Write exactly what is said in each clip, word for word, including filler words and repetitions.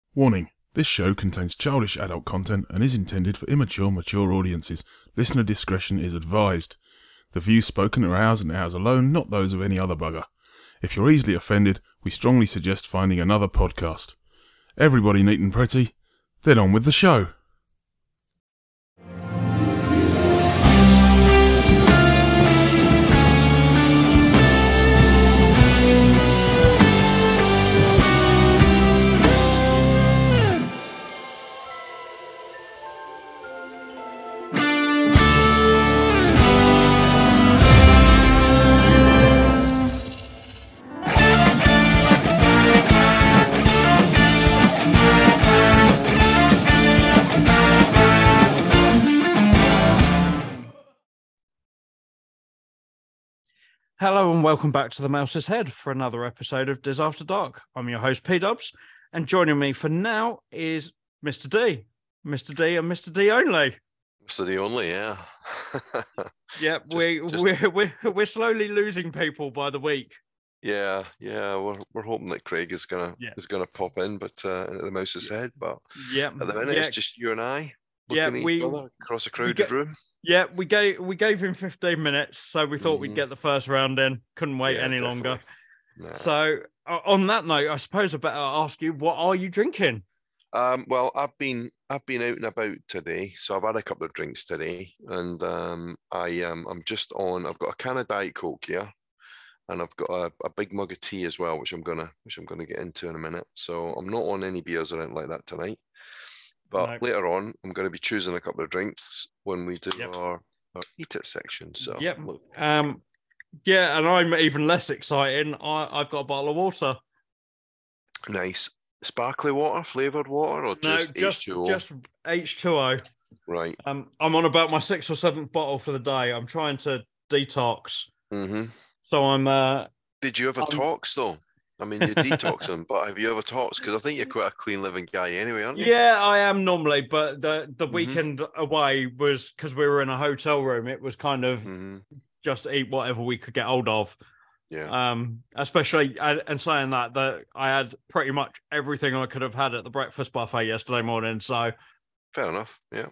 Warning, this show contains childish adult content and is intended for immature, mature audiences. Listener discretion is advised. The views spoken are ours and ours alone, not those of any other bugger. If you're easily offended, we strongly suggest finding another podcast. Everybody neat and pretty, then on with the show. Hello and welcome back to the Mouse's Head for another episode of Diz After Dark. I'm your host, P-Dubs, and joining me for now is Mister D. Mister D and Mister D only. Mister D only, yeah. Yep, Just- we, just- we're, we're, we're slowly losing people by the week. Yeah, yeah. We're we're hoping that Craig is gonna Yeah. is gonna pop in, but uh, into the Mouse's Head. But Yep. at the minute, yeah, it's just you and I Yeah, looking at we- each other across a crowded get- room. yeah, we gave, we gave him fifteen minutes, so we thought we'd Mhm. get the first round in. Couldn't wait Yeah, any longer. definitely. Nah. So, o- on that note, I suppose I better ask you, what are you drinking? Um, well, I've been I've been out and about today, so I've had a couple of drinks today, and um, I um, I'm just on. I've got a can of Diet Coke here, and I've got a, a big mug of tea as well, which I'm gonna which I'm gonna get into in a minute. So I'm not on any beers or anything like that tonight. But No. later on, I'm going to be choosing a couple of drinks when we do Yep. our, our eat it section. So Yep. look, Um, yeah, and I'm even less exciting. I, I've got a bottle of water. nice sparkly water, flavored water, or No, just, just H two O? just H two O. Right. Um, I'm on about my sixth or seventh bottle for the day. I'm trying to detox, hmm so I'm. Uh, Did you ever Um, tox though? I mean, you're detoxing, but have you ever toxed? Because I think you're quite a clean living guy anyway, aren't you? yeah, I am normally, but the the Mhm. weekend away was because we were in a hotel room. It was kind of hmm just eat whatever we could get hold of. Yeah. Um, especially and, and saying that that I had pretty much everything I could have had at the breakfast buffet yesterday morning. So Fair enough. Yeah.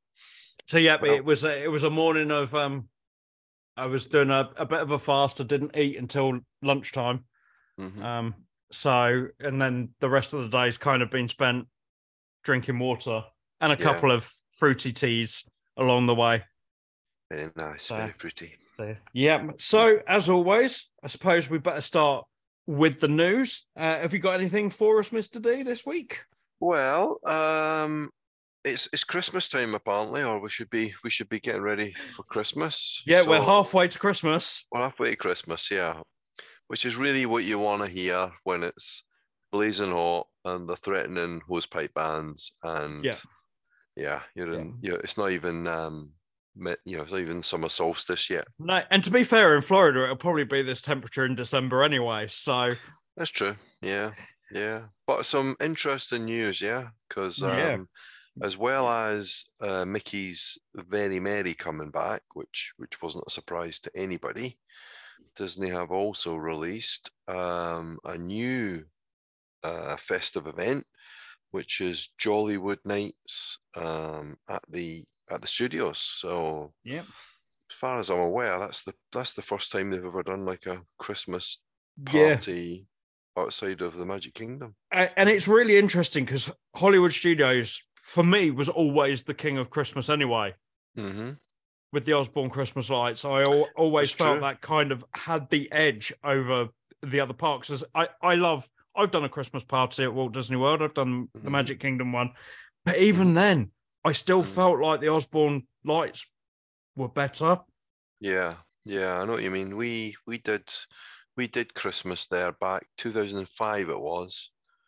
so yeah, Well- it was a, it was a morning of um, I was doing a, a bit of a fast. I didn't eat until lunchtime. hmm Um, so and then the rest of the day's kind of been spent drinking water and a Yeah. couple of fruity teas along the way. Very nice. So- Very fruity. So, yeah. So as always, I suppose we better start with the news. Uh, have you got anything for us, Mister D, this week? Well, um, it's it's Christmas time apparently, or we should be we should be getting ready for Christmas. Yeah, we're So- halfway to Christmas. We're halfway to Christmas, yeah. Which is really what you want to hear when it's blazing hot and they're threatening hosepipe bans and Yeah. yeah, you're in. Yeah. You it's not even um, mi- you know, it's not even summer solstice yet. No, and to be fair, in Florida, it'll probably be this temperature in December anyway. So That's true. Yeah, yeah. But some interesting news, yeah, because um, Yeah. as well as uh, Mickey's Very Merry coming back, which which wasn't a surprise to anybody. Disney have also released um, a new uh, festive event, which is Jollywood Nights um, at the at the studios. So, yeah, as far as I'm aware, that's the that's the first time they've ever done like a Christmas yeah. party outside of the Magic Kingdom. A- And it's really interesting because Hollywood Studios, for me, was always the king of Christmas anyway. Mm-hmm. With the Osborne Christmas lights, I al- always That's felt true. that kind of had the edge over the other parks. As I, I love, I've done a Christmas party at Walt Disney World. I've done the Mhm. Magic Kingdom one, but even then, I still Mhm. felt like the Osborne lights were better. Yeah, yeah, I know what you mean. We we did we did Christmas there back two thousand five it was,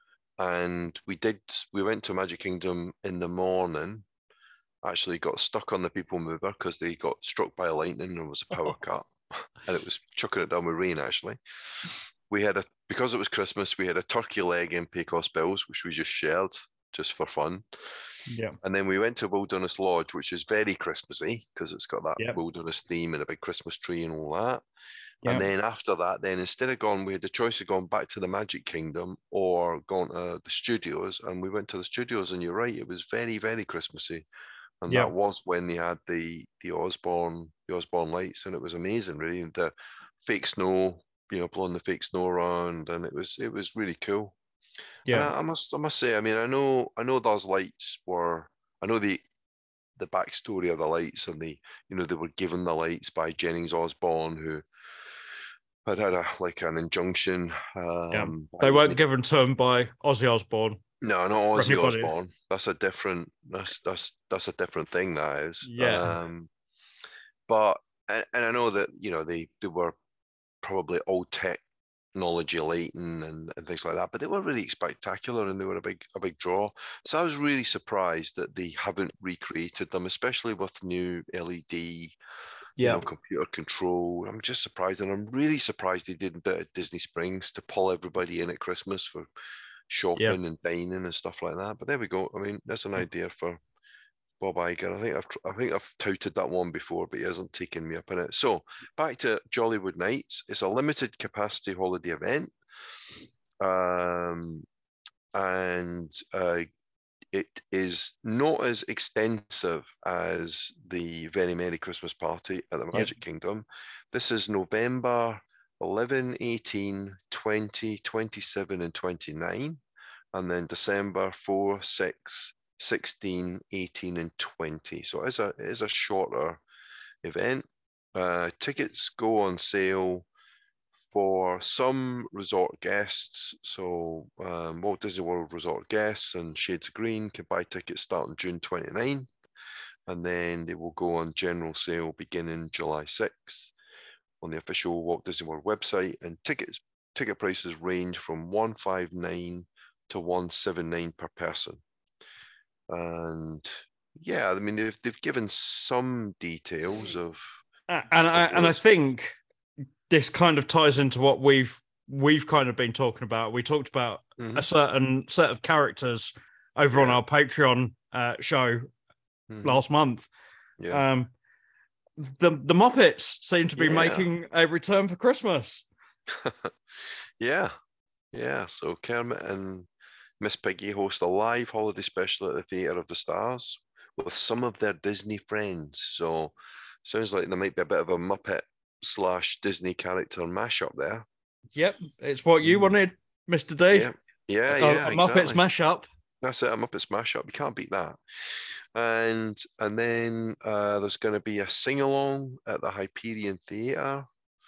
and we did we went to Magic Kingdom in the morning. Actually, got stuck on the people mover because they got struck by lightning and there was a power cut, and it was chucking it down with rain. Actually, we had a because it was Christmas. We had a turkey leg in Pecos Bills, which we just shared just for fun. Yeah, And then we went to Wilderness Lodge, which is very Christmassy because it's got that Yep. wilderness theme and a big Christmas tree and all that. Yeah. And then after that, then instead of going, we had the choice of going back to the Magic Kingdom or going to the studios. And we went to the studios, and you're right, it was very, very Christmassy. And Yeah. that was when they had the the Osborne, the Osborne lights, and it was amazing, really. The fake snow, you know, blowing the fake snow around, and it was it was really cool. And Yeah. I, I must I must say, I mean, I know I know those lights were, I know the the backstory of the lights, and the, you know, they were given the lights by Jennings Osborne, who had had a like an injunction. Yeah. Um, by They his weren't ma- given to him by Ozzy Osbourne. No, not For Ozzy anybody. Osbourne. That's a different. That's that's that's a different thing. That is. Yeah. Um, but and, and I know that, you know, they they were probably old technology lighting and, and things like that, but they were really spectacular, and they were a big a big draw. So I was really surprised that they haven't recreated them, especially with new L E D, you Yeah. know, computer control. I'm just surprised, and I'm really surprised they did a bit at Disney Springs to pull everybody in at Christmas for Yeah. shopping and dining and stuff like that. But there we go. I mean, that's an idea for Bob Iger. I think I've I think I've touted that one before, but he hasn't taken me up on it. So back to Jollywood Nights. It's a limited capacity holiday event, um, and uh, it is not as extensive as the Very Merry Christmas Party at the Magic Yep. Kingdom. This is November eleven, eighteen, twenty, twenty-seven, and twenty-nine. And then December four, six, sixteen, eighteen, and twenty. So it is a, it is a shorter event. Uh, tickets go on sale for some resort guests. So um, Walt Disney World Resort guests and Shades of Green can buy tickets starting June twenty-ninth. And then they will go on general sale beginning July sixth on the official Walt Disney World website. And tickets ticket prices range from one hundred fifty-nine to one hundred seventy-nine per person. And yeah, I mean, they've, they've given some details of, Uh, and I of and I what's- think this kind of ties into what we've we've kind of been talking about. We talked about Mhm, a certain set of characters over on Yeah. our Patreon uh, show mhm, last month. yeah. Um, the the Muppets seem to be Yeah. making a return for Christmas. Yeah, yeah. So Kermit and Miss Piggy host a live holiday special at the Theatre of the Stars with some of their Disney friends. So sounds like there might be a bit of a Muppet slash Disney character mashup there. Yep, it's what you Mm. wanted, Mister D. Yeah, yeah, a, yeah. a Muppets exactly. mashup. That's it, a Muppets mashup. You can't beat that. And and then uh, there's going to be a sing along at the Hyperion Theatre.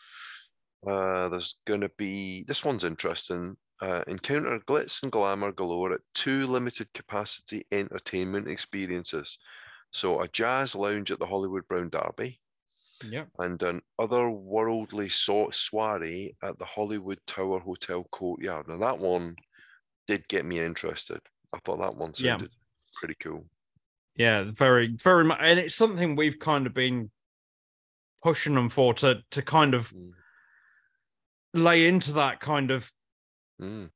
Uh, there's going to be, this one's interesting. Uh, encounter glitz and glamour galore at two limited capacity entertainment experiences. So a jazz lounge at the Hollywood Brown Derby Yep. and an otherworldly so- soiree at the Hollywood Tower Hotel Courtyard. Now that one did get me interested. I thought that one Yeah. sounded pretty cool. Yeah, very, very much, and it's something we've kind of been pushing them for to to kind of Mm. lay into that kind of Mm.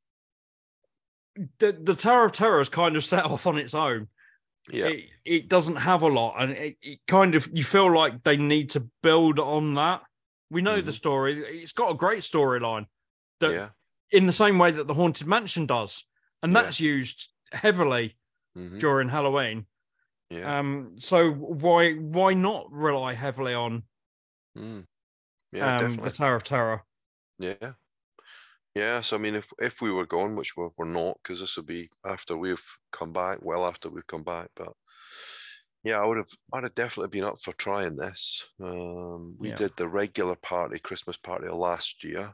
the the Tower of Terror is kind of set off on its own. Yeah. It it doesn't have a lot, and it, it kind of you feel like they need to build on that. We know the Mhm. story; it's got a great storyline. That Yeah. in the same way that the Haunted Mansion does, and Yeah. that's used heavily Mhm. during Halloween. Yeah. Um, so why why not rely heavily on Mm. Yeah, um, definitely. the Tower of Terror? Yeah. Yeah, so I mean, if if we were gone, which we're, we're not, because this will be after we've come back, well after we've come back, but yeah, I would have, I'd have definitely been up for trying this. Um, we Yeah. did the regular party, Christmas party last year,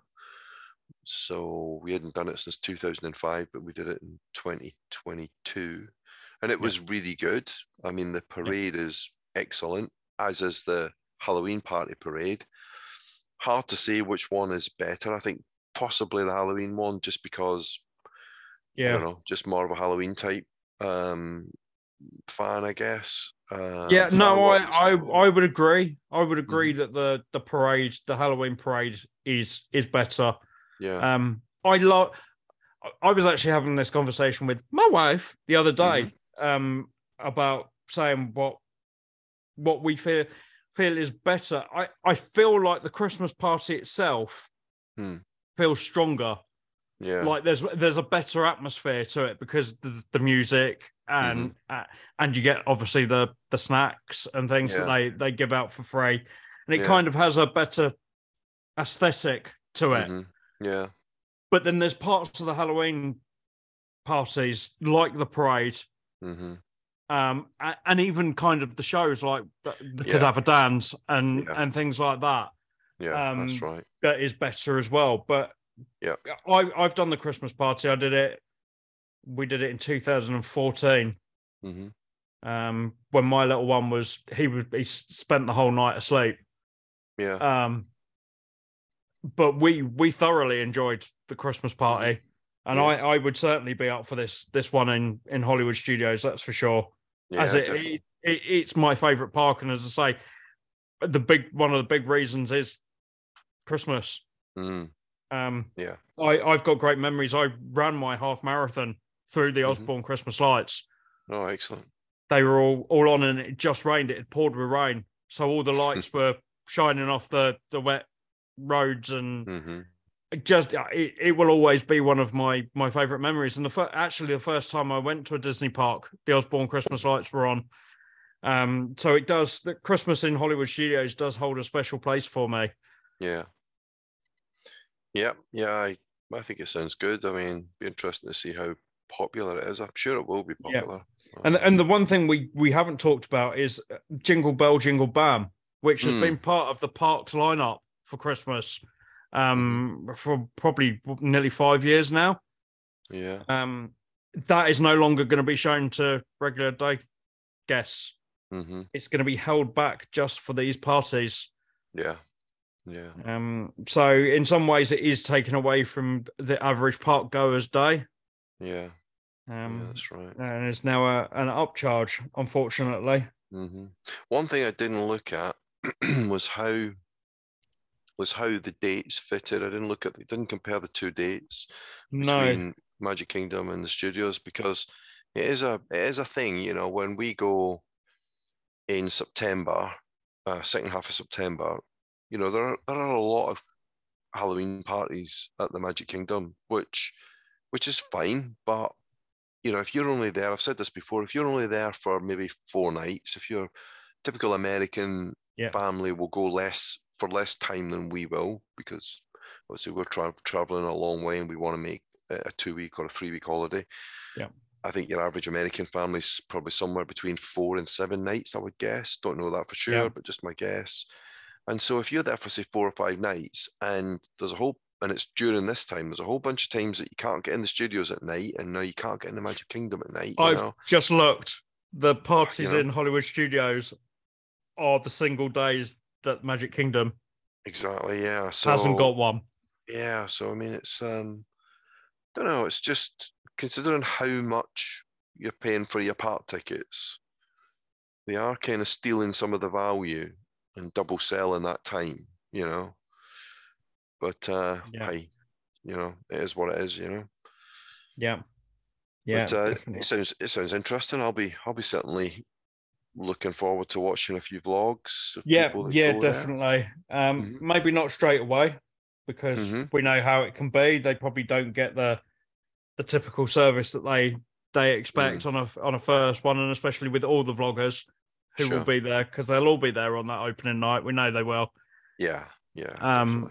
so we hadn't done it since two thousand five, but we did it in twenty twenty-two, and it Yeah. was really good. I mean, the parade is excellent, as is the Halloween party parade. Hard to say which one is better. I think possibly the Halloween one, just because I Yeah, don't know, just more of a Halloween type um, fan, I guess. Um, yeah. No, I, fireworks I and all. I would agree. I would agree Mm-hmm. that the the parade, the Halloween parade, is is better. Yeah. Um, I love. I was actually having this conversation with my wife the other day, Mm-hmm. um, about saying what what we feel feel is better. I, I feel like the Christmas party itself Hmm. feels stronger. Yeah. Like there's there's a better atmosphere to it because there's the music and Mm-hmm. uh, and you get obviously the the snacks and things Yeah. that they they give out for free, and it Yeah. kind of has a better aesthetic to it. Mm-hmm. Yeah. But then there's parts of the Halloween parties like the parade, Mm-hmm. um, a- and even kind of the shows like the, the Yeah. Cadaver Dance and Yeah. and things like that. Yeah. Um, That's right. That is better as well. But Yeah. I I've done the Christmas party. I did it. We did it in two thousand fourteen. Mm-hmm. Um, when my little one was he was he spent the whole night asleep. Yeah. Um, but we we thoroughly enjoyed the Christmas party, and Yeah. I, I would certainly be up for this this one in, in Hollywood Studios. That's for sure. Yeah. as it, definitely. it, it it's my favorite park, and as I say, the big one of the big reasons is Christmas. Mm. Um, Yeah. I I've got great memories. I ran my half marathon through the Mhm. Osborne Christmas lights. Oh, excellent. They were all all on, and it just rained. It had poured with rain, so all the lights were shining off the the wet roads, and Mm-hmm. it just it, it will always be one of my my favorite memories. And the fir- actually the first time I went to a Disney park, the Osborne Christmas lights were on. Um, so it does. The Christmas in Hollywood Studios does hold a special place for me. Yeah. Yeah. Yeah. I, I think it sounds good. I mean, be interesting to see how popular it is. I'm sure it will be Yeah. popular. And Um, and the one thing we we haven't talked about is Jingle Bell Jingle Bam, which has Mm. been part of the park's lineup for Christmas um, for probably nearly five years now. yeah. Um, that is no longer going to be shown to regular day guests. Mm-hmm. It's going to be held back just for these parties. Yeah. Yeah. Um, so in some ways, it is taken away from the average park goer's day. Yeah. yeah. Um, That's right. and it's now a, an upcharge, unfortunately. Mm-hmm. One thing I didn't look at was how was how the dates fitted. I didn't look at, didn't compare the two dates No, between Magic Kingdom and the studios, because it is a it is a thing, you know, when we go in September, uh, second half of September, you know, there are there are a lot of Halloween parties at the Magic Kingdom, which which is fine, but you know, if you're only there, I've said this before, if you're only there for maybe four nights, if you're typical American Yeah. family will go less for less time than we will, because obviously we're tra- traveling a long way and we want to make a two week or a three week holiday. Yeah. I think your average American family is probably somewhere between four and seven nights, I would guess. Don't know that for sure, Yeah. but just my guess. And so if you're there for say four or five nights, and there's a whole and it's during this time, there's a whole bunch of times that you can't get in the studios at night, and now you can't get in the Magic Kingdom at night. You I've know? just looked. The parties know. in Hollywood Studios are the single days that Magic Kingdom Exactly, yeah. So hasn't got one. yeah, so I mean, it's um, don't know. It's just considering how much you're paying for your park tickets, they are kind of stealing some of the value and double selling that time, you know. But uh, Yeah. hey, you know, it is what it is, you know. Yeah. Yeah, But uh, definitely. it sounds it sounds interesting. I'll be I'll be certainly looking forward to watching a few vlogs. Of Yeah, people that yeah, go there. definitely. Um, Mhm. maybe not straight away, because Mhm. we know how it can be. They probably don't get the the typical service that they they expect Mm. on a on a first one, and especially with all the vloggers who will Sure. be there, because they'll all be there on that opening night. We know they will. Yeah, yeah, Um,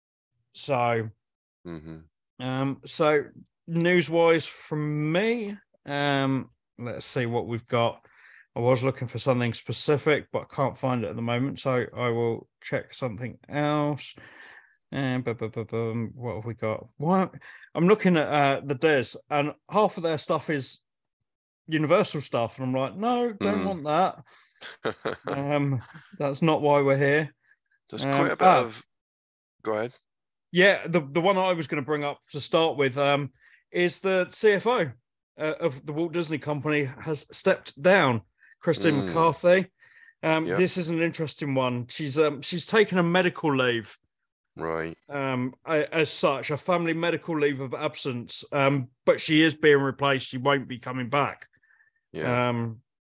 So, definitely. hmm um, so news wise from me, um, let's see what we've got. I was looking for something specific, but I can't find it at the moment, so I will check something else. And bu- bu- bu- bum, what have we got? What I'm looking at uh, the Des, and half of their stuff is Universal stuff, and I'm like, no, don't Mm. want that. Um, that's not why we're here. There's um, quite a bit ah. of. Go ahead. Yeah, the the one I was going to bring up to start with um, is the C F O uh, of the Walt Disney Company has stepped down, Christine Mm. McCarthy. Um, Yep. This is an interesting one. She's um, she's taken a medical leave, Right. um, a- as such, a family medical leave of absence. Um, but she is being replaced. She won't be coming back. Yeah. Um,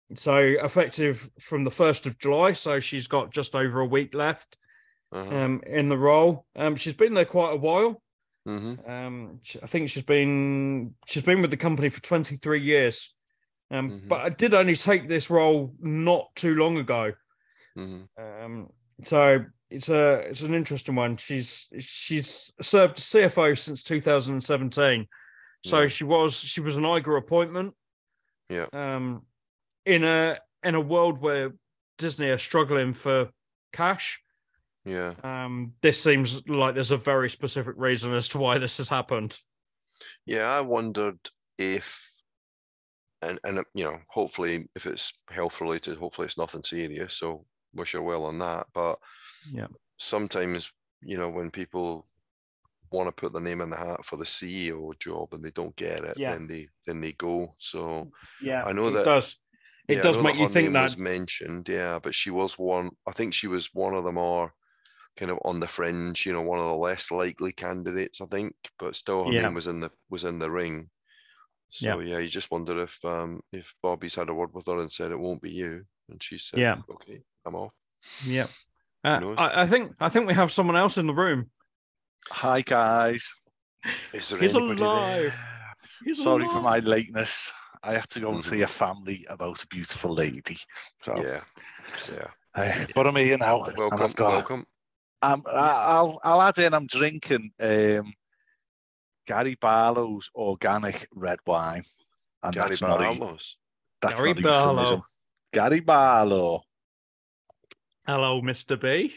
so effective from the first of July. So she's got just over a week left Uh-huh. um, in the role. Um, she's been there quite a while. Mm-hmm. Um, she- I think she's been she's been with the company for twenty-three years. Um, Mhm. but I did only take this role not too long ago. Mm-hmm. Um, so it's a it's an interesting one. She's she's served as C F O since two thousand seventeen. So Yeah. she was she was an I G R appointment. Yeah. Um, in a in a world where Disney are struggling for cash. Yeah. Um, this seems like there's a very specific reason as to why this has happened. Yeah, I wondered if, and and you know, hopefully, if it's health related, hopefully it's nothing serious. So wish her well on that. But Yeah, sometimes, you know, when people want to put their name in the hat for the C E O job and they don't get it, Yeah. then they then they go. So yeah, I know it that does. It yeah, does I know make that you her think name that. was mentioned, yeah, but she was one. I think she was one of the more kind of on the fringe, you know, one of the less likely candidates, I think. But still, her Yeah. name was in the was in the ring. So yeah, you just wonder if um if Bobby's had a word with her and said it won't be you, and she said, Yeah. okay, I'm off. Yeah, uh, knows? I, I think I think we have someone else in the room. Hi guys. Is there He's anybody alive. there? He's Sorry for my alive. lateness. I had to go and see Mhm. a family about a beautiful lady. So Yeah, yeah. uh, but I'm here now. and Welcome, I've got, welcome. Um, I- I'll I'll add in. I'm drinking um, Gary Barlow's organic red wine, and Gary that's not a Barlow's. that's Gary not a euphemism. Barlow. Gary Barlow. Hello, Mister B.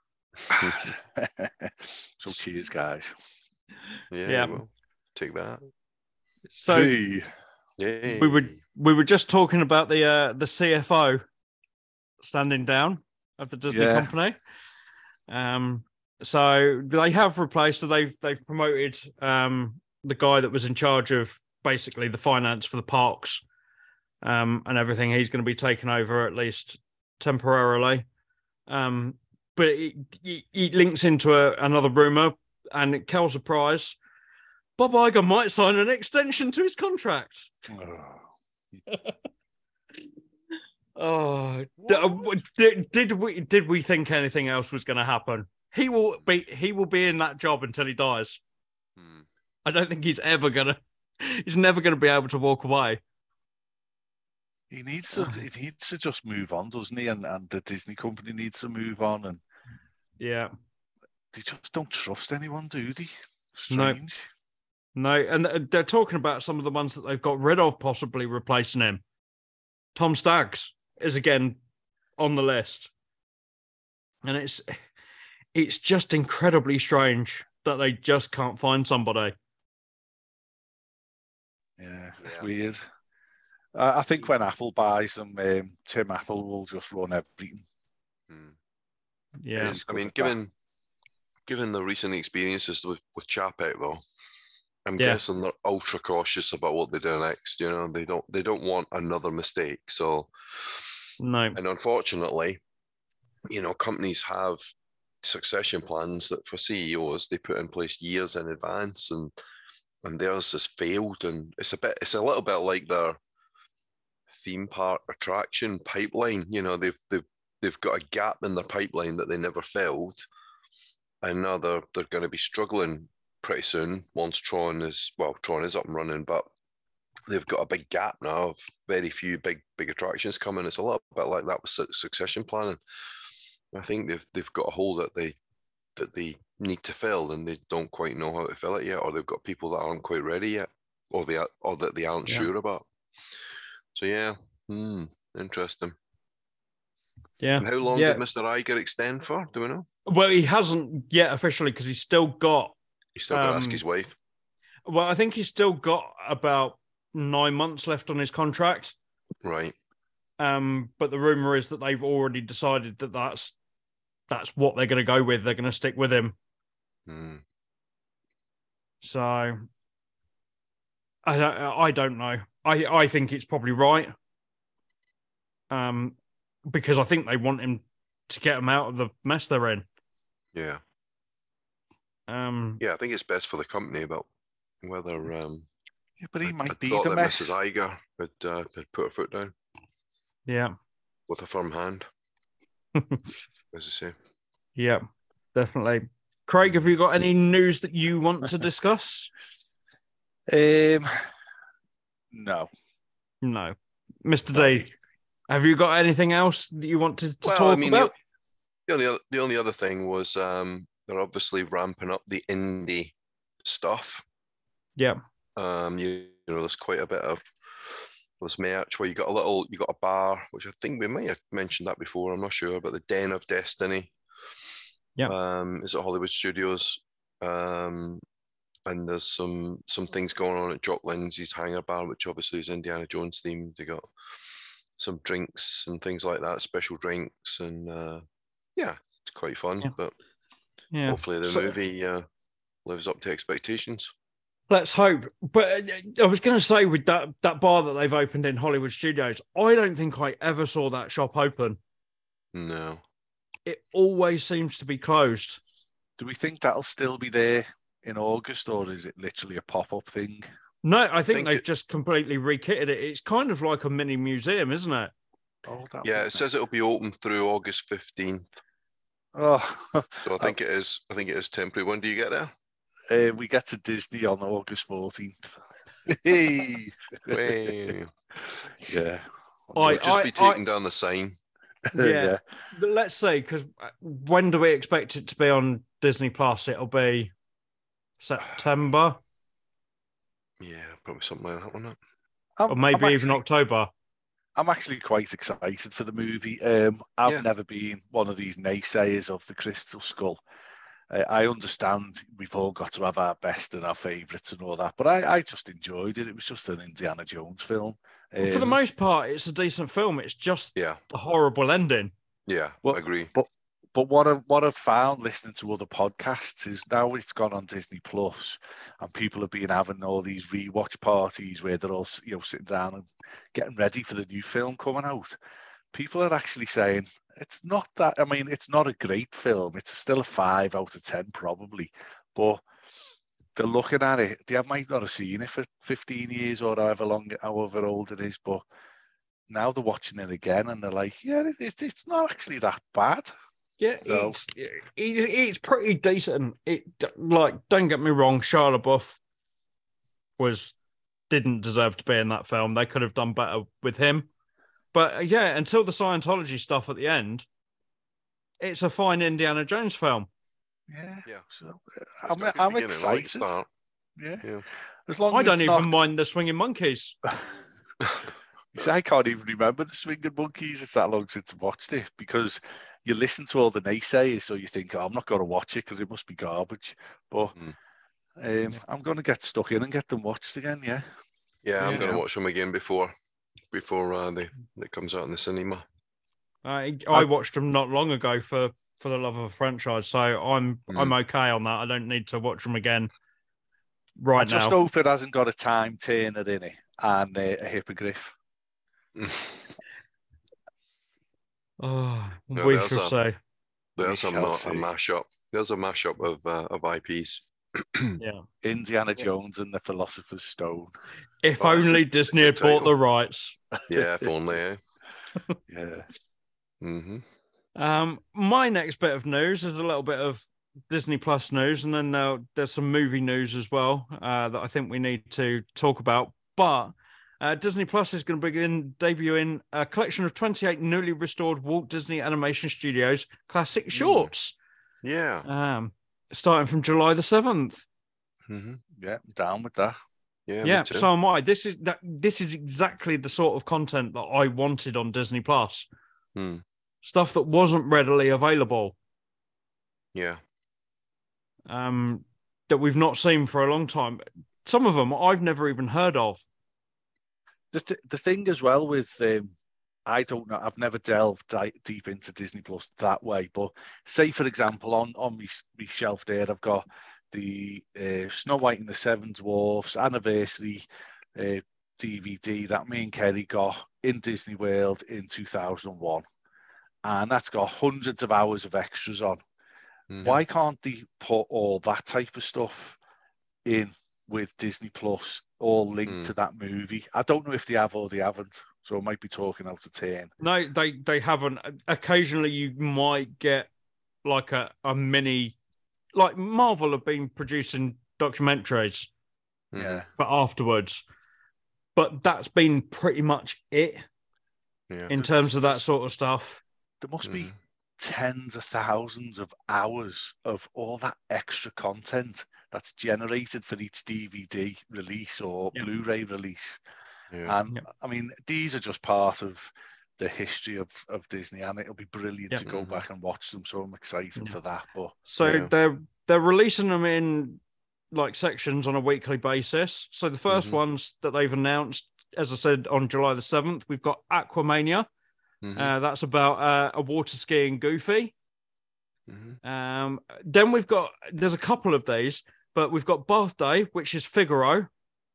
So cheers, guys. Yeah, Yeah. well, take that. So Hey. Yeah. we were we were just talking about the uh, the C F O standing down of the Disney Yeah. company. Um, so they have replaced. So they've they've promoted um the guy that was in charge of basically the finance for the parks, um, and everything. He's going to be taken over at least temporarily. Um, but it, it, it links into a, another rumor, and Kel surprise, Bob Iger might sign an extension to his contract. Oh. Oh, d- did, did we did we think anything else was going to happen? He will be he will be in that job until he dies. Hmm. I don't think he's ever gonna. He's never going to be able to walk away. He needs to. He needs to just move on, doesn't he? And and the Disney company needs to move on. And Yeah. they just don't trust anyone, do they? No. Strange. No, and they're talking about some of the ones that they've got rid of, possibly replacing him. Tom Staggs is again on the list, and it's it's just incredibly strange that they just can't find somebody. Yeah, it's Yeah. weird. Uh, I think when Apple buys them, um, Tim Apple will just run everything. Hmm. Yeah, He's I good mean, at that. given given the recent experiences with with Chapek, though, I'm Yeah. guessing they're ultra cautious about what they do next. You know, they don't they don't want another mistake. So, no, and unfortunately, you know, companies have succession plans that for C E Os they put in place years in advance, and and theirs has failed. And it's a bit, it's a little bit like their theme park attraction pipeline. You know, they've they've they've got a gap in their pipeline that they never filled, and now they're they're going to be struggling pretty soon once Tron is well, Tron is up and running, but they've got a big gap now of very few big big attractions coming. It's a little bit like that with succession planning. I think they've they've got a hole that they that they need to fill, and they don't quite know how to fill it yet, or they've got people that aren't quite ready yet, or they are, or that they aren't Yeah. sure about. So yeah, hmm, interesting. yeah. And how long yeah. did Mister Iger extend for? Do we know? Well, he hasn't yet officially because he's still got. He's still got to ask Um, his wife. Well, I think he's still got about nine months left on his contract. Right. Um, but the rumor is that they've already decided that that's that's what they're going to go with. They're going to stick with him. Hmm. So I don't, I don't know. I, I think it's probably right. Um, because I think they want him to get them out of the mess they're in. Yeah. Um, Yeah, I think it's best for the company, but whether um, Yeah, but he I, might I be thought the that mess. Missus Iger had, uh, had put her foot down. Yeah. with a firm hand, as I say. Yeah, definitely. Craig, have you got any news that you want to discuss? Um, no. No. Mister Sorry. D, have you got anything else that you wanted to Well, talk I mean, about? the, the only other, the only other thing was um, they're obviously ramping up the indie stuff. Yeah. Um, you, you know, there's quite a bit of this merch where you got a little, you got a bar, which I think we might have mentioned that before. I'm not sure, but the Den of Destiny. Yeah. Um, is at Hollywood Studios. Um, and there's some some things going on at Jock Lindsay's Hangar Bar, which obviously is Indiana Jones themed. They got some drinks and things like that, special drinks, and uh, yeah, it's quite fun. Yeah. But Yeah. hopefully the So- movie uh, lives up to expectations. Let's hope. But uh, I was going to say, with that, that bar that they've opened in Hollywood Studios, I don't think I ever saw that shop open. No. It always seems to be closed. Do we think that'll still be there in August, or is it literally a pop-up thing? No, I think, think they've it- just completely rekitted it. It's kind of like a mini museum, isn't it? Oh, that Yeah, would it be says it'll be open through August fifteenth. nice. Oh, So I think it is. I think it is temporary. When do you get there? uh, we get to Disney on August fourteenth. Hey. Way. Yeah. I- We'll just be I- taking down the sign. Yeah. But let's see, because when do we expect it to be on Disney Plus? It'll be September Yeah, probably something like that, won't it? I'm, or maybe I'm even actually, October. I'm actually quite excited for the movie. Um, I've Yeah. never been one of these naysayers of the Crystal Skull. Uh, I understand we've all got to have our best and our favourites and all that, but I, I just enjoyed it. It was just an Indiana Jones film. Um, For the most part, it's a decent film. It's just Yeah, the horrible ending. yeah, Well, I agree. But but what I what I've found listening to other podcasts is now it's gone on Disney Plus, and people have been having all these rewatch parties where they're all you know sitting down and getting ready for the new film coming out. People are actually saying it's not that. I mean, it's not a great film. It's still a five out of ten probably, but they're looking at it. They might not have seen it for fifteen years or however long, however old it is, but now they're watching it again and they're like, yeah, it, it, it's not actually that bad. Yeah, So- it's it, it's pretty decent. It like don't get me wrong, Shia LaBeouf was didn't deserve to be in that film. They could have done better with him. But uh, yeah, until the Scientology stuff at the end, it's a fine Indiana Jones film. Yeah. Yeah. So It's I'm, got a good I'm beginning, I like the excited. start. Yeah. Yeah. As long I as don't it's even not. mind the swinging monkeys. You see, I can't even remember the Swinging Monkeys. It's that long since I watched it because you listen to all the naysayers, so you think, oh, I'm not going to watch it because it must be garbage. But Mm. um, I'm going to get stuck in and get them watched again. Yeah. Yeah, I'm Yeah. going to watch them again before before uh, they it comes out in the cinema. I I watched them not long ago for, for the love of a franchise, so I'm I'm okay on that. I don't need to watch them again right I just now. hope it hasn't got a time turner in it and uh, a hippogriff. Oh, No, we there's shall a- say. There's a, shall ma- a see. mashup. There's a mashup of uh, of I Ps. Yeah. Indiana Jones and the Philosopher's Stone. If Oh, that's only a Disney good had bought title. the rights. Yeah, if only. Eh? Yeah. Mm-hmm. Um, my next bit of news is a little bit of Disney Plus news, and then uh, there's some movie news as well uh, that I think we need to talk about. But uh, Disney Plus is going to begin debuting a collection of twenty-eight newly restored Walt Disney Animation Studios classic shorts, Yeah. um, starting from July the seventh. Mm-hmm. Yeah, I'm down with that. Yeah. me Yeah, too. so am I. This is that. This is exactly the sort of content that I wanted on Disney Plus. Hmm. Stuff that wasn't readily available. Yeah. Um, that we've not seen for a long time. Some of them I've never even heard of. The th- the thing as well with um, I don't know. I've never delved di- deep into Disney Plus that way. But say, for example, on on my, my shelf there, I've got the uh, Snow White and the Seven Dwarfs anniversary uh, D V D that me and Kerry got in Disney World in two thousand one, and that's got hundreds of hours of extras on. Mhm. Why can't they put all that type of stuff in with Disney Plus, all linked Hmm. to that movie? I don't know if they have or they haven't. So it might be talking out of turn. No, they they haven't. Occasionally, you might get like a, a mini, like Marvel have been producing documentaries Yeah. for afterwards, but that's been pretty much it Yeah. in There's- terms of that there's- sort of stuff. There must be Mhm. tens of thousands of hours of all that extra content that's generated for each D V D release or Yeah. Blu-ray release. Yeah. And Yeah. I mean, these are just part of the history of, of Disney, and it'll be brilliant Yeah. to go Mhm. back and watch them. So I'm excited Yeah. for that. But So Yeah. they're they're releasing them in like sections on a weekly basis. So the 1st Mhm. ones that they've announced, as I said, on July the seventh, we've got Aquamania. Mhm. Uh, that's about uh, a water skiing Goofy. Mhm. Um, then we've got there's a couple of these, but we've got Birthday, which is Figaro,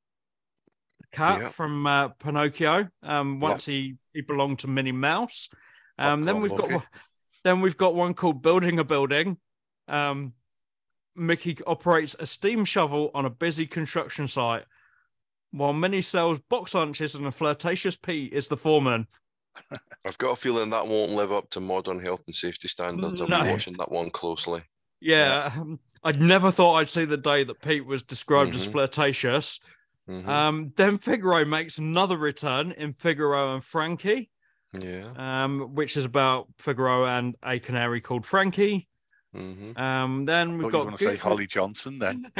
the cat Yeah. from uh, Pinocchio. Um, once he he belonged to Minnie Mouse. Um, then Popcorn we've got Bucket. one- then we've got one called Building a Building. Um, Mickey operates a steam shovel on a busy construction site, while Minnie sells box lunches and a flirtatious Pete is the foreman. I've got a feeling that won't live up to modern health and safety standards. I'll No. be watching that one closely. Yeah, um, I'd never thought I'd see the day that Pete was described as Mhm. flirtatious. Mhm. Um, then Figaro makes another return in Figaro and Frankie, Yeah. um, which is about Figaro and a canary called Frankie. Mhm. Um, then I we've thought you were got going to say Goofy- Holly Johnson then.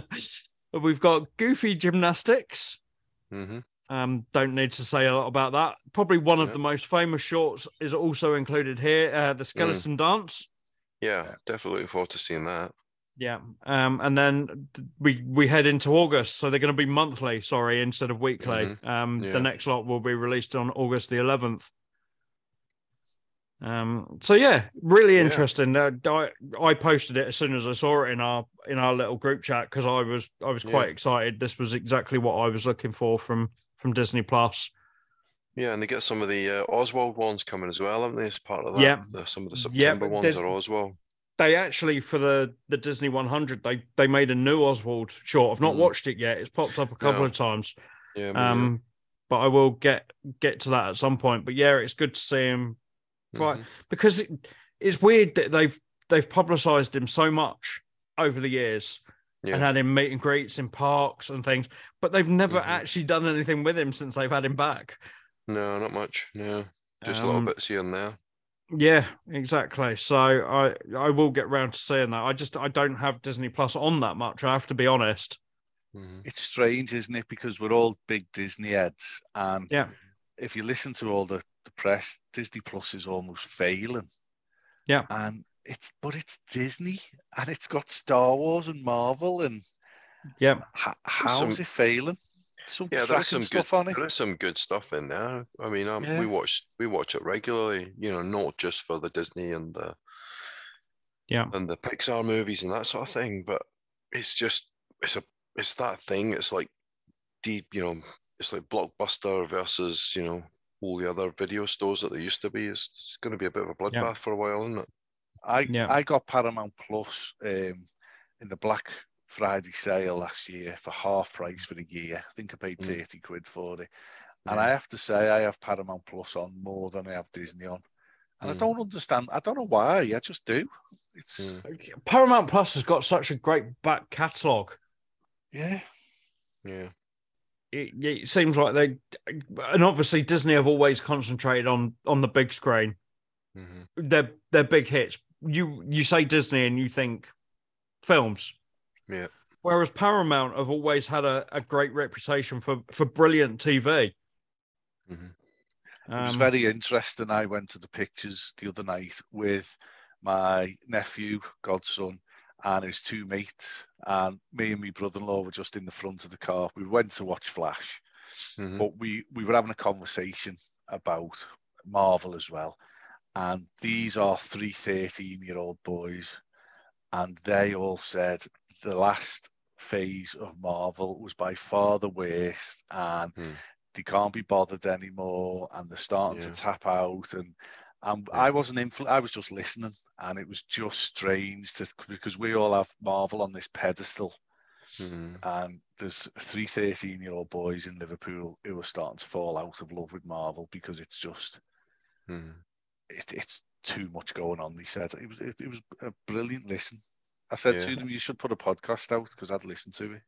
we've got Goofy Gymnastics. Mhm. Um, don't need to say a lot about that. Probably one of Yeah. the most famous shorts is also included here, uh, Mm. the Skeleton Dance. Yeah, Yeah. definitely looking forward to seeing that. Yeah. Um, and then th- we we head into August, so they're going to be monthly, sorry, instead of weekly. Mhm. Um, Yeah. the next lot will be released on August the eleventh. Um, so yeah, really Yeah. interesting. Uh, I, I posted it as soon as I saw it in our in our little group chat because I was I was quite Yeah. excited. This was exactly what I was looking for from from Disney Plus. Yeah, and they get some of the uh, Oswald ones coming as well, haven't they? As part of that, Yeah. the, some of the Yeah, September but ones there's- are Oswald. They actually for the the Disney one hundred they they made a new Oswald short. I've not Mm. watched it yet. It's popped up a couple No. of times. Yeah, me neither. Um, but I will get get to that at some point. But yeah, it's good to see him fight Mhm. because it, it's weird that they've they've publicized him so much over the years Yeah. and had him meet and greets in parks and things, but they've never Mhm. actually done anything with him since they've had him back. No, not much. No, just little Um, bits here and there. Yeah, exactly. So I I will get round to seeing that. I just I don't have Disney Plus on that much. I have to be honest. Mhm. It's strange, isn't it? Because we're all big Disney heads, and Yeah. if you listen to all the, the press, Disney Plus is almost failing. Yeah. And it's but it's Disney, and it's got Star Wars and Marvel, and Yeah. h- how's some- it failing? Some Yeah, there cracking is some stuff good. on it. There is some good stuff in there. I mean, um, Yeah. we watch we watch it regularly. You know, not just for the Disney and the Yeah. and the Pixar movies and that sort of thing, but it's just it's a it's that thing. It's like deep. You know, it's like Blockbuster versus you know all the other video stores that there used to be. It's, it's going to be a bit of a bloodbath Yeah. for a while, isn't it? I Yeah. I got Paramount Plus um, in the Black Friday sale last year for half price for the year. I think I paid Mm. thirty quid for it. And Yeah. I have to say, I have Paramount Plus on more than I have Disney on. And I Mm. don't understand. I don't know why. I just do. It's, Mm. Paramount Plus has got such a great back catalogue. yeah. Yeah. It, it seems like they, and obviously Disney have always concentrated on on the big screen. Mhm. They're they're big hits. You you say Disney and you think films. Yeah. Whereas Paramount have always had a, a great reputation for, for brilliant T V. Mhm. It was Um, very interesting. I went to the pictures the other night with my nephew, godson, and his two mates. And me and my brother-in-law were just in the front of the car. We went to watch Flash, Mhm. but we, we were having a conversation about Marvel as well. And these are three thirteen-year-old boys. And they all said the last phase of Marvel was by far the worst. And Hmm. they can't be bothered anymore, and they're starting Yeah. to tap out. And and Yeah. I wasn't influ- I was just listening, and it was just strange to because we all have Marvel on this pedestal, Mm. And there's three thirteen-year-old boys in Liverpool who are starting to fall out of love with Marvel because it's just, Mm. it, it's too much going on. They said it was it, it was a brilliant listen. I said Yeah. to them, you should put a podcast out because I'd listen to it.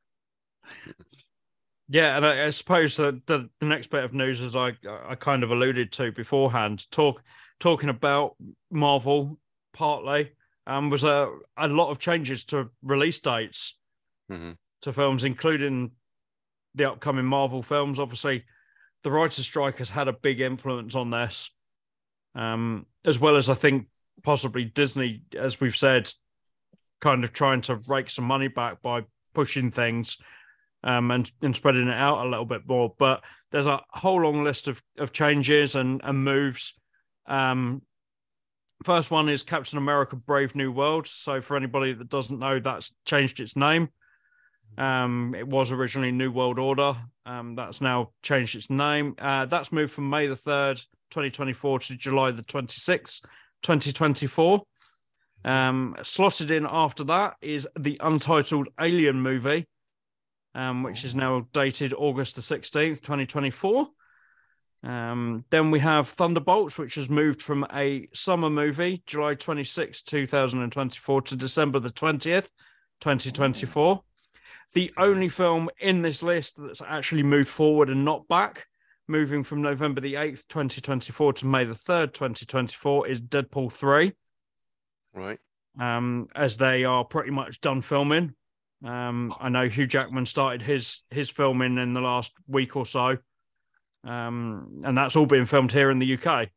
Yeah, and I, I suppose that the, the next bit of news, as I I kind of alluded to beforehand, talk talking about Marvel partly, um, was a a lot of changes to release dates Mm-hmm. to films, including the upcoming Marvel films. Obviously, the writers' strike has had a big influence on this, um, as well as I think possibly Disney, as we've said, kind of trying to rake some money back by pushing things. Um, and, and spreading it out a little bit more. But there's a whole long list of, of changes and, and moves. Um, first one is Captain America Brave New World. So for anybody that doesn't know, that's changed its name. Um, it was originally New World Order. Um, that's now changed its name. Uh, that's moved from May the third, twenty twenty-four to July the twenty-sixth, twenty twenty-four. Um, slotted in after that is the untitled Alien movie. Um, which is now dated August the sixteenth, twenty twenty-four. Um, then we have Thunderbolts, which has moved from a summer movie, July twenty-sixth, twenty twenty-four, to December the twentieth, twenty twenty-four. The only film in this list that's actually moved forward and not back, moving from November the eighth, twenty twenty-four to May the third, twenty twenty-four, is Deadpool three. Right. Um, as they are pretty much done filming. Um, I know Hugh Jackman started his his filming in the last week or so, um, and that's all being filmed here in the U K.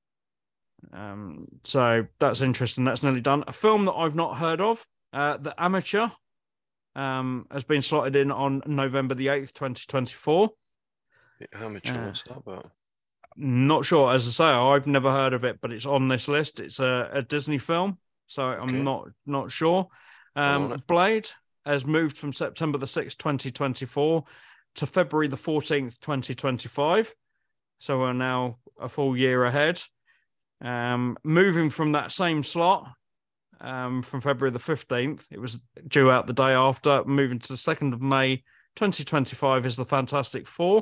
Um, so that's interesting. That's nearly done. A film that I've not heard of, uh, The Amateur, um, has been slotted in on November the eighth, twenty twenty-four. The Amateur, Uh, what's that about? Not sure. As I say, I've never heard of it, but it's on this list. It's a, a Disney film, so I'm Okay. not not sure. I'm on Um, it. Blade has moved from September the sixth, twenty twenty-four to February the fourteenth, twenty twenty-five. So we're now a full year ahead. Um, moving from that same slot, um, from February the fifteenth, it was due out the day after, moving to the second of May, twenty twenty-five is the Fantastic Four.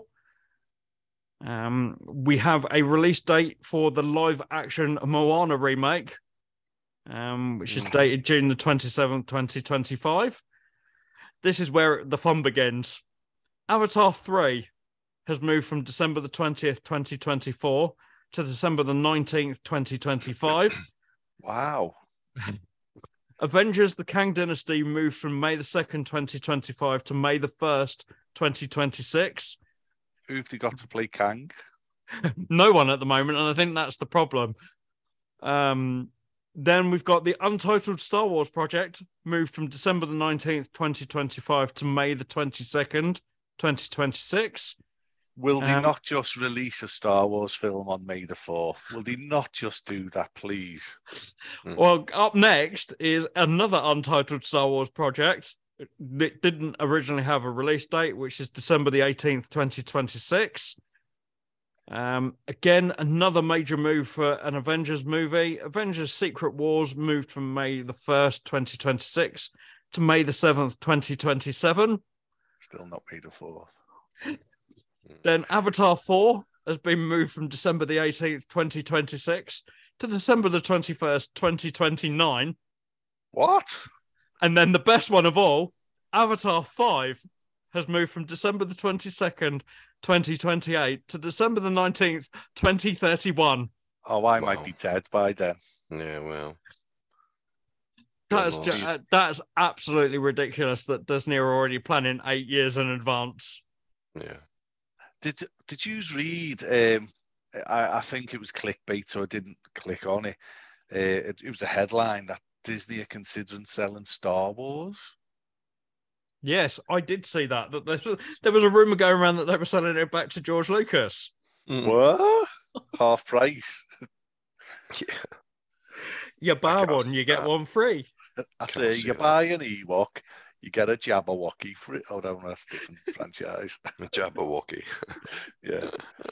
Um, we have a release date for the live action Moana remake, um, which is Mm. dated June the twenty-seventh, twenty twenty-five. This is where the fun begins. Avatar three has moved from December the twentieth, twenty twenty-four to December the nineteenth, twenty twenty-five. Wow. Avengers The Kang Dynasty moved from May the second, twenty twenty-five to May the first, twenty twenty-six. Who have they got to play Kang? No one at the moment, and I think that's the problem. Um, then we've got the untitled Star Wars project, moved from December the nineteenth, twenty twenty-five to May the twenty-second, twenty twenty-six. Will they Um, not just release a Star Wars film on May the fourth? Will they not just do that, please? Well, up next is another untitled Star Wars project. It didn't originally have a release date, which is December the eighteenth, twenty twenty-six. Um, again, another major move for an Avengers movie. Avengers Secret Wars moved from May the first, twenty twenty-six to May the seventh, twenty twenty-seven. Still not May the fourth. Then Avatar four has been moved from December the eighteenth, twenty twenty-six to December the twenty-first, twenty twenty-nine. What? And then the best one of all, Avatar five has moved from December the twenty-second, twenty twenty-eight to December the nineteenth, twenty thirty-one. Oh, I Wow. might be dead by then. Yeah, well. That's Good ju- lord. uh, that's absolutely ridiculous that Disney are already planning eight years in advance. Yeah. Did Did you read? Um, I, I think it was clickbait, so I didn't click on it. Uh, it. It was a headline that Disney are considering selling Star Wars. Yes, I did see that. That there was, there was a rumor going around that they were selling it back to George Lucas. Mm. What? Half price. Yeah. You buy can't one, see you get that. one free. I Can't say see you that. buy an Ewok, you get a Jabberwocky for it. Oh no, that's a different franchise. A Jabberwocky. Yeah.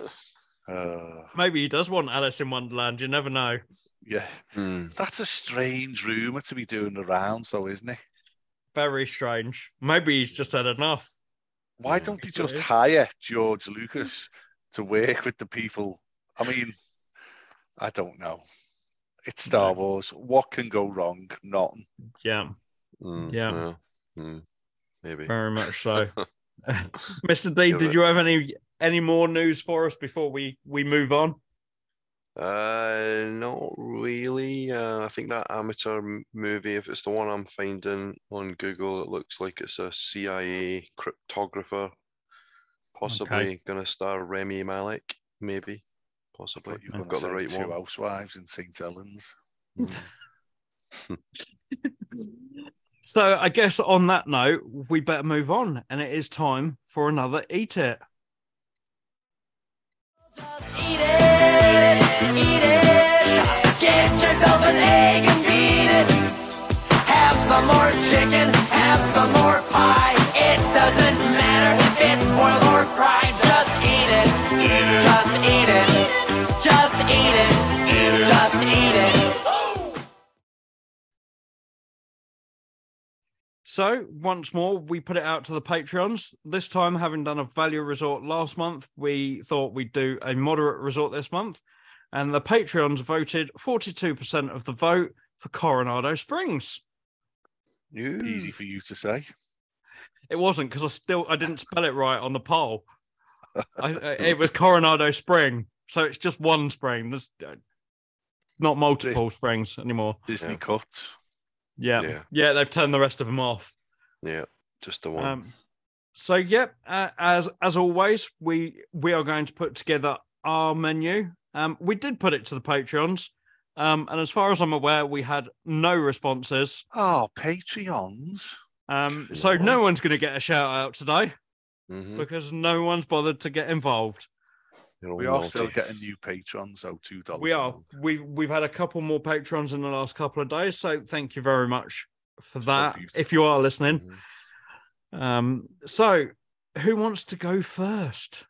Uh, Maybe he does want Alice in Wonderland. You never know. yeah. Mm. That's a strange rumor to be doing the rounds, though, isn't it? Very strange. Maybe he's just had enough. Why Yeah. don't they just hire George Lucas to work with the people? I mean, I don't know. It's Star Wars. What can go wrong? Nothing. Yeah. Mm, Yeah. yeah, mm, maybe. Very much so. Mister D, You're did right. you have any any more news for us before we, we move on? Uh, not really. Uh, I think that amateur m- movie, if it's the one I'm finding on Google, it looks like it's a C I A cryptographer, possibly gonna star Remy Malik, maybe, I possibly. thought you I've were going got to the say right Two one. Housewives in Saint Helens. Mm. So I guess on that note, we better move on, and it is time for another Eat It. Eat it, eat it. Get yourself an egg and beat it. Have some more chicken, have some more pie. It doesn't matter if it's boiled or fried. Just eat it. Just eat it. Just eat it. Just eat it. So once more, we put it out to the Patreons. This time, having done a value resort last month, we thought we'd do a moderate resort this month. And the Patreons voted forty-two percent of the vote for Coronado Springs. You Easy for you to say. It wasn't, because I still I didn't spell it right on the poll. I, I- it was Coronado Spring, so it's just one spring. There's uh, not multiple springs anymore. Disney Yeah. cuts. Yeah. yeah, Yeah. they've turned the rest of them off. Yeah, just the one. Um, so yep, uh, as as always, we we are going to put together our menu. Um, we did put it to the Patreons, um, and as far as I'm aware, we had no responses. Oh, Patreons. Um, so Come no on. one's going to get a shout out today Mhm. because no one's bothered to get involved. You're all We are still naughty. getting new patrons, so two dollars. We are. We we've had a couple more patrons in the last couple of days, so thank you very much for So that. beautiful. If you are listening, Mhm. um, so who wants to go first?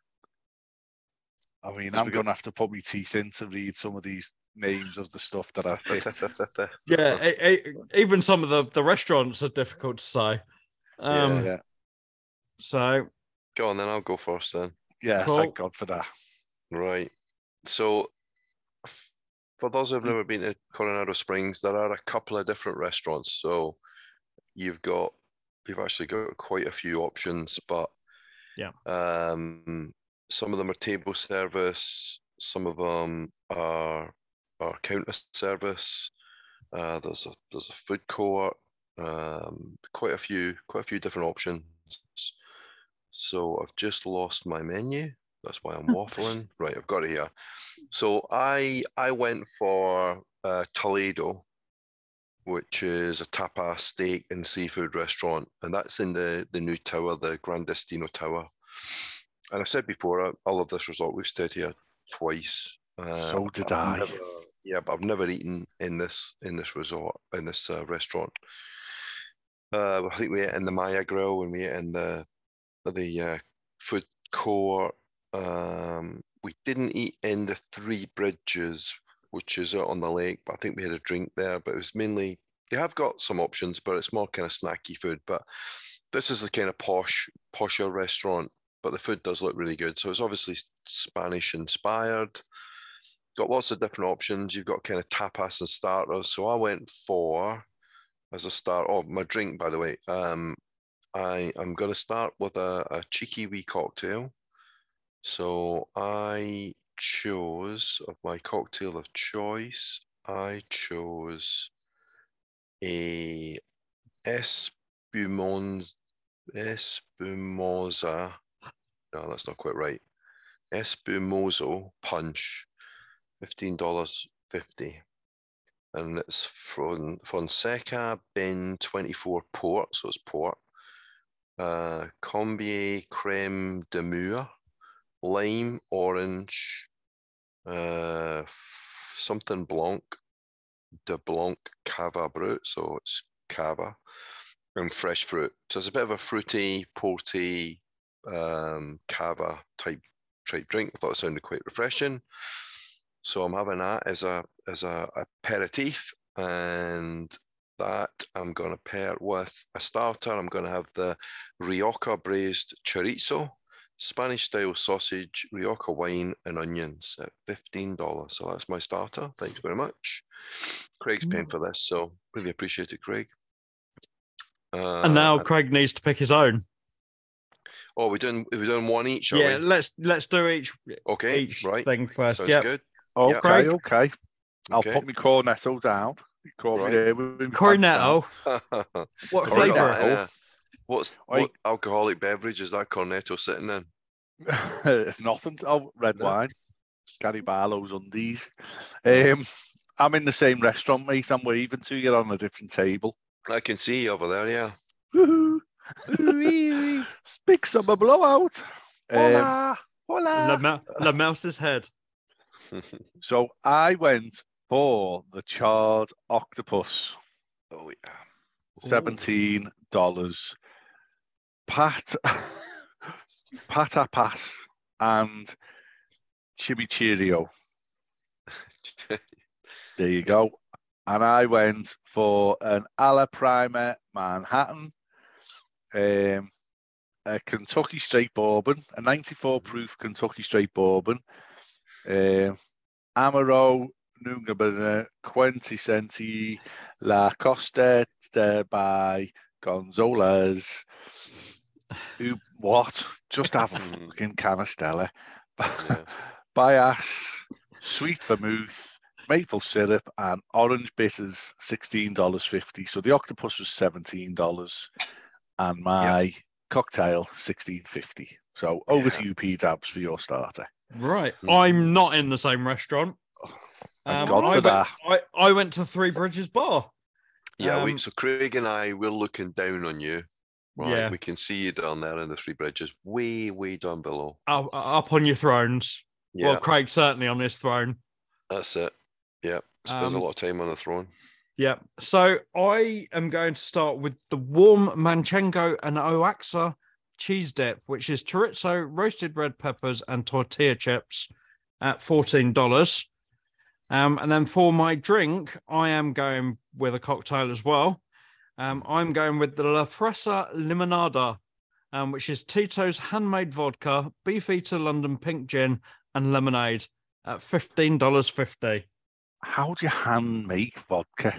I mean, As I'm we going go- to have to put my teeth in to read some of these names of the stuff that I've picked. Yeah, e- e- even some of the the restaurants are difficult to say. Um, Yeah, so Go on, then I'll go first then. yeah. Cool. Thank God for that. Right. So, f- for those who've never been to Coronado Springs, there are a couple of different restaurants. So, you've got, you've actually got quite a few options, but Yeah. um, some of them are table service, some of them are are counter service. Uh, there's a there's a food court. Um, quite a few, quite a few different options. So I've just lost my menu. That's why I'm waffling. Right, I've got it here. So I I went for uh, Toledo, which is a tapas steak and seafood restaurant, and that's in the the new tower, the Gran Destino Tower. And I said before, I, I love this resort. We've stayed here twice. Uh, So did I've I. never- yeah, but I've never eaten in this in this resort in this uh, restaurant. Uh, I think we ate in the Maya Grill and we ate in the the uh, food court. Um, we didn't eat in the Three Bridges, which is out on the lake, but I think we had a drink there. But it was mainly, they have got some options, but it's more kind of snacky food. But this is the kind of posh, posher restaurant, but the food does look really good. So it's obviously Spanish inspired. Got lots of different options. You've got kind of tapas and starters. So I went for, as a start, oh, my drink, by the way. Um, I am going to start with a, a cheeky wee cocktail. So I chose, of my cocktail of choice, I chose a Espumon, Espumosa. No, that's not quite right. Espumoso punch, fifteen dollars fifty. And it's from Fonseca Ben twenty-four port, so it's port. Uh, Combier creme de mure, lime, orange, uh, something blanc, de blanc cava brut, so it's cava, and fresh fruit. So it's a bit of a fruity, porty, um, cava type type drink. I thought it sounded quite refreshing. So I'm having that as a as a aperitif, and that, I'm going to pair with a starter. I'm going to have the Rioja braised chorizo, Spanish style sausage, Rioja wine, and onions at fifteen dollars. So that's my starter. Thanks very much. Craig's paying for this, so really appreciate it, Craig. Uh, And now Craig needs to pick his own. Oh, we're doing we're doing one each, are Yeah, we? let's let's do each Okay, each right. thing first. Sounds Yeah. good. Okay, Craig? okay. I'll Okay. put my cornetto down. You caught Right. me there with my Cornetto. What What Cornetto. flavour? Yeah. What's Oi. what alcoholic beverage is that Cornetto sitting in? pants down. Nothing. Oh, red No. wine. Gary Barlow's undies. Um, I'm in the same restaurant, mate. I'm waving to you on a different table. I can see you over there, yeah. Woohoo! Big summer blowout. Um, Hola, La, hola. Ma- La Mouse's head. so I went for the charred octopus. Oh yeah. Seventeen dollars. Pat, patapas, and chimichurri. There you go. And I went for an alla prima Manhattan, um, a Kentucky straight bourbon, a ninety-four proof Kentucky straight bourbon, um, Amaro Nungabana Quinticenti La Costa de by Gonzalez. Who, what? Just have a Mm. fucking canistella. Yeah. Bias, sweet vermouth, maple syrup, and orange bitters, sixteen dollars fifty. So the octopus was seventeen dollars, and my cocktail, sixteen fifty. So over to Yeah. you, P-Dabs, for your starter. Right. Mm. I'm not in the same restaurant. Thank Um, God I for went, that. I, I went to Three Bridges Bar. Yeah, Um, we, so Craig and I, we're looking down on you. Right, Yeah. we can see you down there in the Three Bridges, way, way down below. Up, up on your thrones. Yeah, Well, Craig's certainly on his throne. that's it. Yeah, spends Um, a lot of time on the throne. Yeah. So I am going to start with the warm Manchenko and Oaxaca cheese dip, which is chorizo, roasted red peppers, and tortilla chips at fourteen dollars. Um, and then for my drink, I am going with a cocktail as well. Um, I'm going with the La Fresa Limonada, um, which is Tito's handmade vodka, Beefeater London pink gin, and lemonade at fifteen dollars fifty. How do you hand make vodka?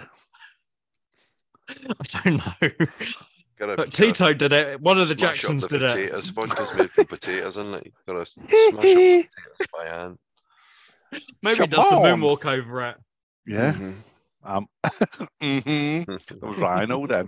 I don't know. Gotta, But gotta Tito did it. One of the smash up Jacksons the did it. potatoes. Vodka's made from potatoes, isn't it? You gotta smash up the potatoes by hand. Maybe he does the Shabon. moonwalk over it. Yeah. Mhm. Um, mhm. That was Rhino then.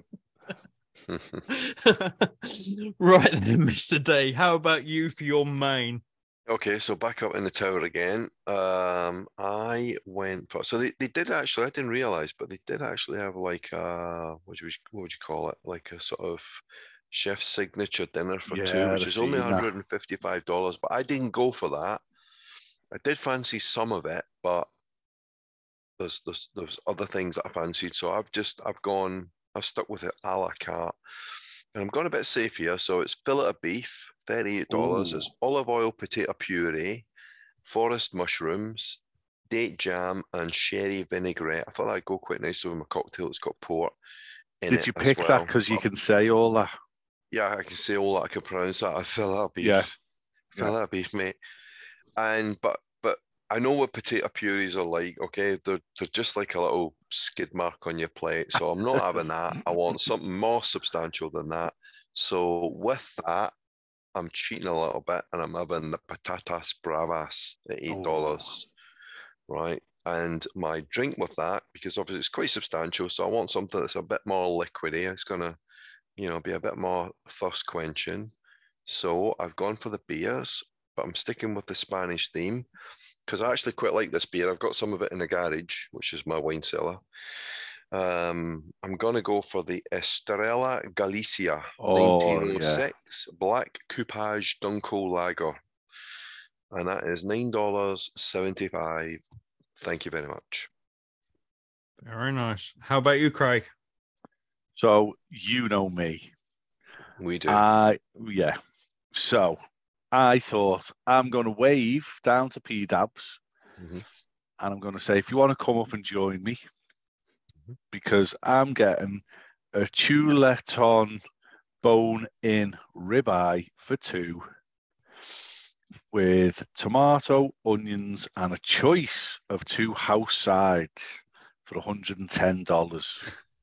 Right then, Mister D. How about you for your main? Okay, so back up in the tower again. Um, I went for so they, they did actually. I didn't realize, but they did actually have like a what would you what would you call it? Like a sort of chef's signature dinner for two, Yeah, which I've is only seen one that. hundred and fifty-five dollars. But I didn't go for that. I did fancy some of it, but there's there's there's other things that I fancied. So I've just I've gone. I've stuck with it a la carte, and I'm going a bit safe here. So it's fillet of beef. thirty-eight dollars. It's Ooh. olive oil, potato puree, forest mushrooms, date jam, and sherry vinaigrette. I thought that'd go quite nicely with my cocktail. It's got port in Did it you as pick well. that because you can say all that? Yeah, I can say all that. I can pronounce that. I fill that beef. Yeah. Fill Yeah. that beef, mate. And but but I know what potato purees are like. Okay, they're they're just like a little skid mark on your plate. So I'm not having that. I want something more substantial than that. So with that, I'm cheating a little bit, and I'm having the patatas bravas at eight dollars, right? And my drink with that, because obviously it's quite substantial, so I want something that's a bit more liquidy. It's gonna, you know, be a bit more thirst quenching. So I've gone for the beers, but I'm sticking with the Spanish theme because I actually quite like this beer. I've got some of it in the garage, which is my wine cellar. Um, I'm gonna go for the Estrella Galicia Oh, nineteen oh six Black Coupage Dunkel Lager, and that is nine dollars seventy-five. Thank you very much. Very nice. How about you, Craig? So you know me. We do. I yeah. So I thought I'm going to wave down to P-Dabs, Mhm. and I'm going to say, if you want to come up and join me, because I'm getting a Chuleton bone-in ribeye for two with tomato, onions, and a choice of two house sides for one hundred ten dollars.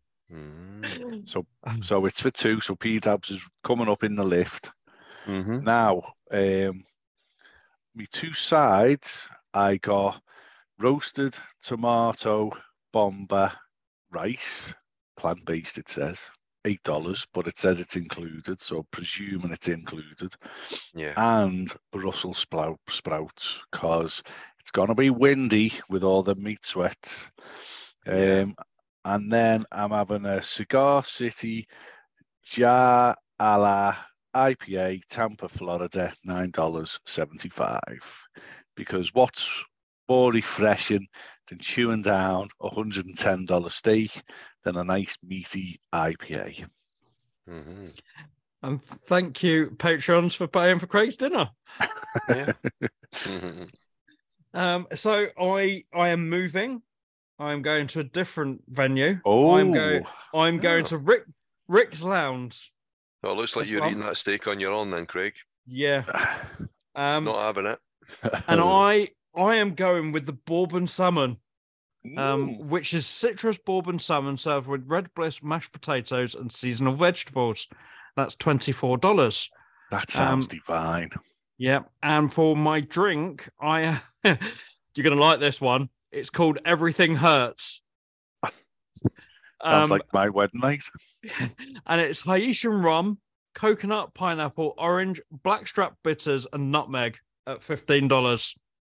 Mm. So, so it's for two. So P-Dabs is coming up in the lift. Mm-hmm. Now, um, me two sides, I got roasted tomato bomba rice, plant-based it says, eight dollars, but it says it's included, so presuming it's included. Yeah. And Brussels sprout, sprouts, because it's going to be windy with all the meat sweats. Um, Yeah. And then I'm having a Cigar City Jar a la I P A, Tampa, Florida, nine dollars and seventy-five cents. Because what's more refreshing than chewing down a one hundred ten dollars steak than a nice meaty I P A? Mm-hmm. And thank you, patrons, for paying for Craig's dinner. Yeah. Mm-hmm. Um, so I I am moving. I'm going to a different venue. Oh, I'm going. I'm going Oh. to Rick Rick's Lounge. Well, it looks like That's you're one. eating that steak on your own then, Craig. Yeah. It's Um, not having it. and I I am going with the Bourbon salmon, um, Ooh. which is citrus Bourbon salmon served with red bliss mashed potatoes and seasonal vegetables. That's twenty-four dollars. That sounds um, divine. Yeah. And for my drink, I you're gonna like this one. It's called Everything Hurts. Sounds Um, like my wedding night. and it's Haitian rum, coconut, pineapple, orange, blackstrap bitters, and nutmeg at fifteen dollars.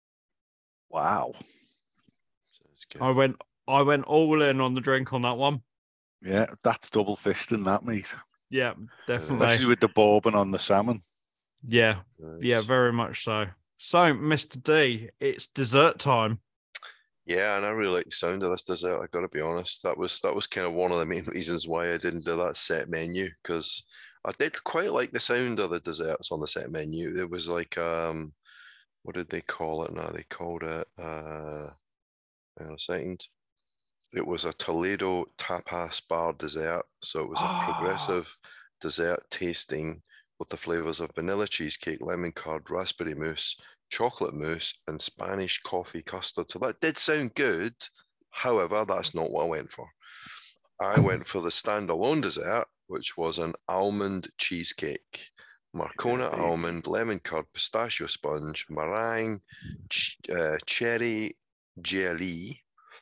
Wow. Sounds good. I went I went all in on the drink on that one. Yeah, that's double fisting that, mate. Yeah, Especially definitely. with the bourbon on the salmon. Yeah, Nice. yeah, very much so. So, Mister D, it's dessert time. Yeah, and I really like the sound of this dessert. I got to be honest. That was that was kind of one of the main reasons why I didn't do that set menu, because I did quite like the sound of the desserts on the set menu. It was like um, what did they call it now? They called it uh, hang on a second. It was a Toledo tapas bar dessert. So it was a Ah. progressive dessert tasting with the flavors of vanilla cheesecake, lemon curd, raspberry mousse, chocolate mousse, and Spanish coffee custard. So that did sound good. However, that's not what I went for. I went for the standalone dessert, which was an almond cheesecake. Marcona baby. almond, lemon curd, pistachio sponge, meringue, ch- uh, cherry jelly,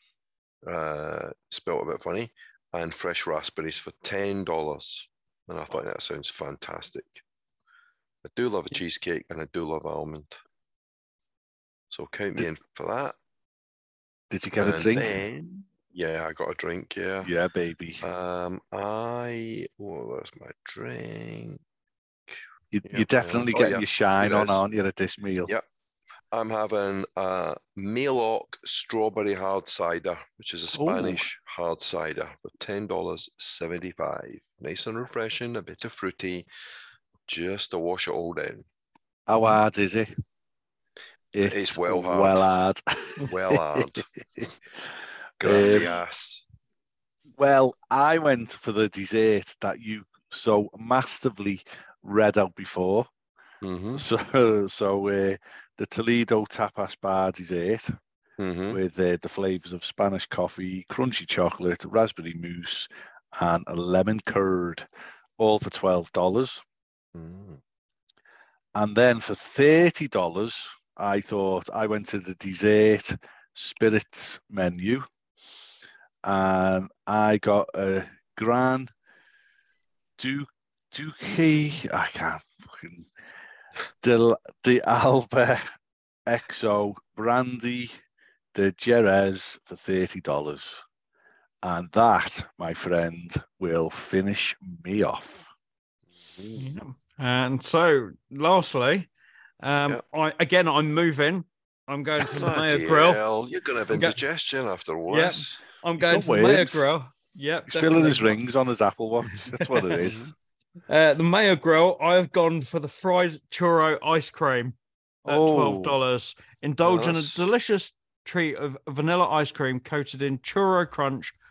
uh, spelled a bit funny, and fresh raspberries for ten dollars. And I thought that sounds fantastic. I do love a cheesecake and I do love almond. So count me in for that. Did you get a And drink? then, yeah, I got a drink, yeah. Yeah, baby. Um, I, oh, where's my drink? You, yeah, you're definitely oh, getting yeah, your shine here it on, is. aren't you, at this meal? Yep. I'm having a Maylock strawberry hard cider, which is a Ooh. Spanish hard cider for ten dollars and seventy-five cents. Nice and refreshing, a bit of fruity, just to wash it all down. How hard is it? It's, It's well hard. Well hard. Well hard. Grab Um, the ass. Well, I went for the dessert that you so massively read out before. Mm-hmm. So, so uh, the Toledo tapas bar dessert Mm-hmm. with uh, the flavors of Spanish coffee, crunchy chocolate, raspberry mousse, and a lemon curd, all for twelve dollars. Mm. And then for thirty dollars, I thought I went to the dessert spirits menu, and I got a Grand Duke Duque. I can't fucking Del De Alba X O brandy de Jerez for thirty dollars, and that, my friend, will finish me off. Mm. Yeah. And so, lastly, um, Yeah. I again I'm moving. I'm going to the Mayo Bloody Grill. hell, you're going to have I'm go- indigestion after all Yeah. this. I'm He's going got to the Mayo worms. Grill. Yep, He's filling his definitely. rings on his Apple Watch. That's what it is. Uh, the Mayo Grill. I have gone for the fried churro ice cream at Oh. twelve dollars. Indulge in a that's- delicious treat of vanilla ice cream coated in churro crunch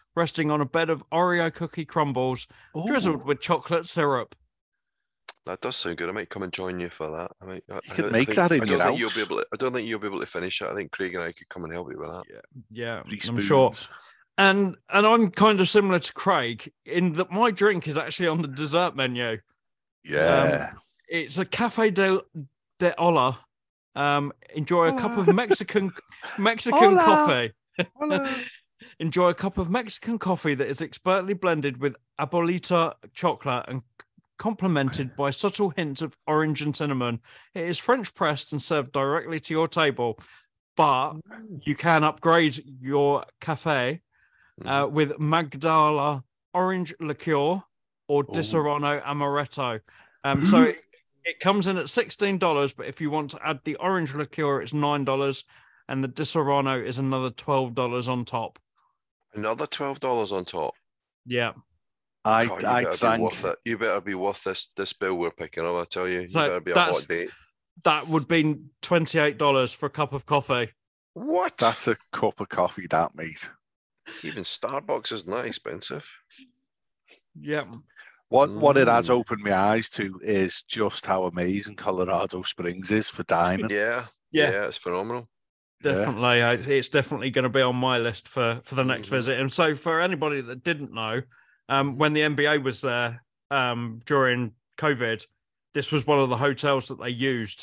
resting on a bed of Oreo cookie crumbles, Ooh. drizzled with chocolate syrup. That does sound good. I might come and join you for that. I might. I, You could I make think, that in I your don't think house. you'll be able. To, I don't think you'll be able to finish it. I think Craig and I could come and help you with that. Yeah, Three I'm sure. spoons. And and I'm kind of similar to Craig in that my drink is actually on the dessert menu. Yeah. It's a Cafe de, de Olla. Um, enjoy a cup of Mexican Mexican Hola. coffee. Hello. Enjoy a cup of Mexican coffee that is expertly blended with abuelita chocolate and complemented by subtle hints of orange and cinnamon. It is French pressed and served directly to your table, but you can upgrade your cafe uh, with Magdala orange liqueur or Disaronno amaretto. Um, so it, it comes in at sixteen dollars, but if you want to add the orange liqueur, it's nine dollars, and the Disaronno is another twelve dollars on top. Another twelve dollars on top. Yeah. I God, you I better drank. be worth it. You better be worth this this bill we're picking up. I tell you, you So better be a that's- hot date. That would be twenty-eight dollars for a cup of coffee. What? That's a cup of coffee, that mate. Even Starbucks isn't that expensive. Yeah. What what it has Mm. opened my eyes to is just how amazing Colorado Springs is for dining. Yeah, Yeah. yeah, it's phenomenal. Yeah. Definitely. I- It's definitely going to be on my list for, for the next Mhm. visit. And so for anybody that didn't know, um, when the N B A was there um, during COVID, this was one of the hotels that they used.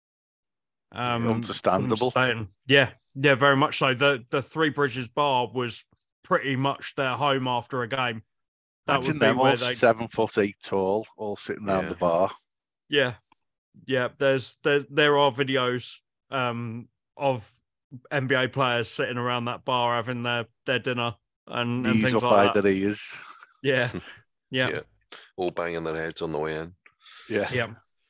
Um, for them Understandable. staying. Yeah. Yeah, very much so. The, the Three Bridges bar was pretty much their home after a game. That Imagine would be them where all they... seven foot eight tall, all sitting around Yeah. the bar. Yeah, yeah. There's there's there are videos um of N B A players sitting around that bar having their their dinner and, and Knees things up like by that. their ears. Yeah, yeah, Yeah. All banging their heads on the way in. Yeah. yeah.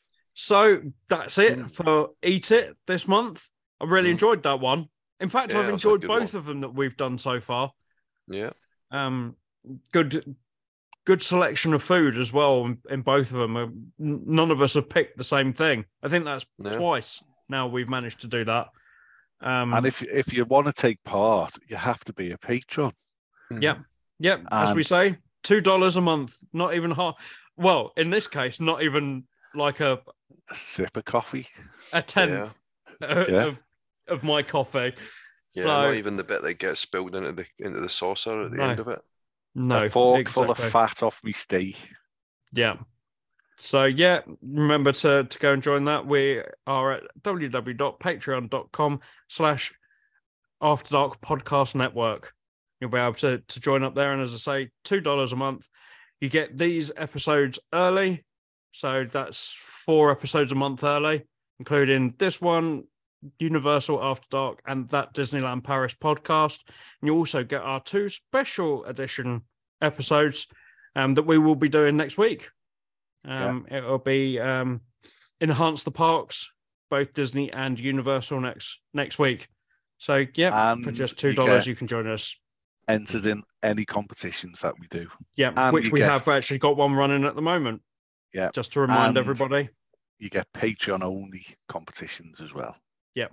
So that's it Mm. for Eat It this month. I really Mm. enjoyed that one. In fact, Yeah, I've it was a enjoyed good both one. of them that we've done so far. Yeah. Um, good. Good selection of food as well in, in both of them. Uh, n- None of us have picked the same thing. I think that's No. twice now we've managed to do that. Um, And if if you want to take part, you have to be a patron. Yeah, yeah. As we And- say, two dollars a month. Not even half. Well, in this case, not even like a A sip of coffee. a tenth of, Yeah. of of my coffee. Yeah, so not even the bit that gets spilled into the into the saucer at the No. end of it. no a fork full exactly. of fat off me steak. Yeah. So yeah, remember to to go and join that. We are at www.patreon.com slash After Dark Podcast Network. You'll be able to to join up there, and as I say, two dollars a month. You get these episodes early, so that's four episodes a month early, including this one, Universal After Dark, and that Disneyland Paris podcast. And you also get our two special edition episodes um, that we will be doing next week. Um, It'll be um, Enhance the Parks, both Disney and Universal next next week. So yeah, for And just two you dollars, get- you can join us. Entered in any competitions that we do. Yeah, and which you we get- have actually got one running at the moment. Yeah, Just to remind and- everybody. You get Patreon only competitions as well. Yeah.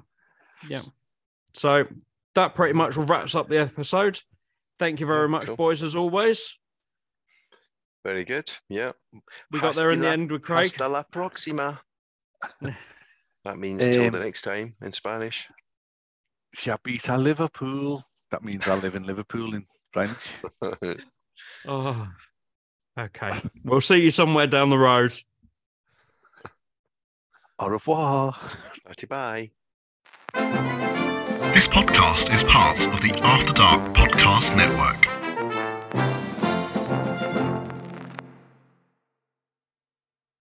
So that pretty much wraps up the episode. Thank you very Yeah, much, cool. boys, as always. Very good. Yeah. We got there in the Hasta la- end with Craig. Hasta la próxima. That means till the Um, next time in Spanish. Chabita Liverpool. That means I live in Liverpool in French. Oh, okay. We'll see you somewhere down the road. Au revoir. Bye. This podcast is part of the After Dark Podcast Network.